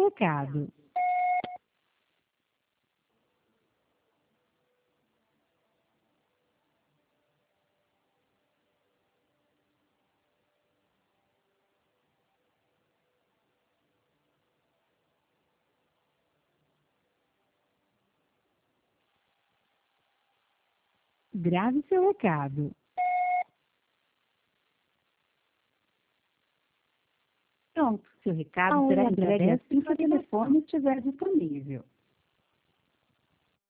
seu recado. Grave seu recado. Pronto, seu recado será entregue assim que o telefone estiver disponível.